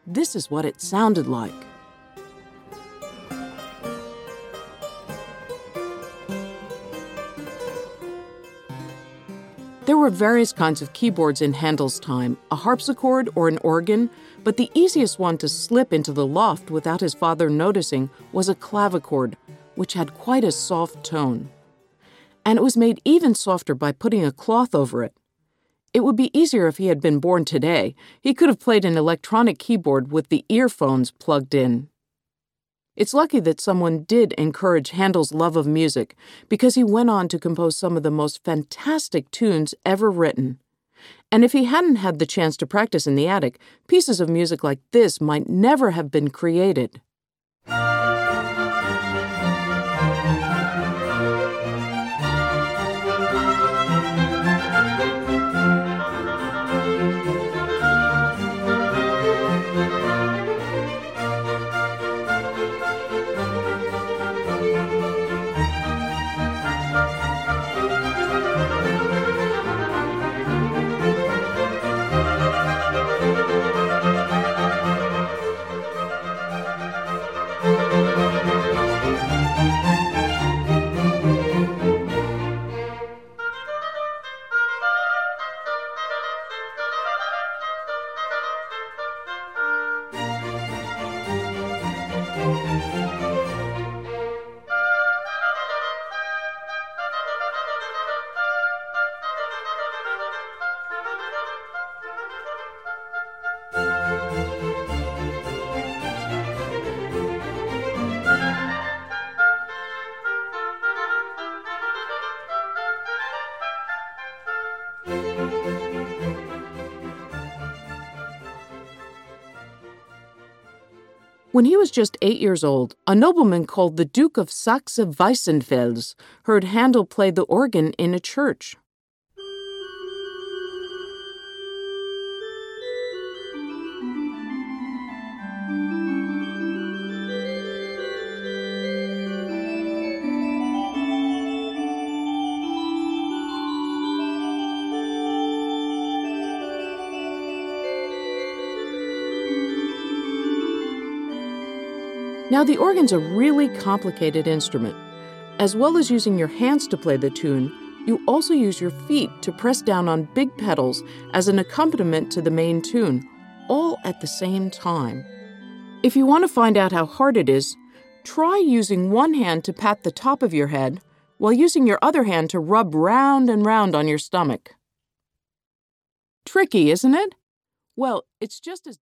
This is what it sounded like. There were various kinds of keyboards in Handel's time, a harpsichord or an organ, but the easiest one to slip into the loft without his father noticing was a clavichord, which had quite a soft tone. And it was made even softer by putting a cloth over it. It would be easier if he had been born today. He could have played an electronic keyboard with the earphones plugged in. It's lucky that someone did encourage Handel's love of music, because he went on to compose some of the most fantastic tunes ever written. And if he hadn't had the chance to practice in the attic, pieces of music like this might never have been created. When he was just 8 years old, a nobleman called the Duke of Saxe-Weissenfels heard Handel play the organ in a church. Now, the organ's a really complicated instrument. As well as using your hands to play the tune, you also use your feet to press down on big pedals as an accompaniment to the main tune, all at the same time. If you want to find out how hard it is, try using one hand to pat the top of your head while using your other hand to rub round and round on your stomach. Tricky, isn't it? Well, it's just as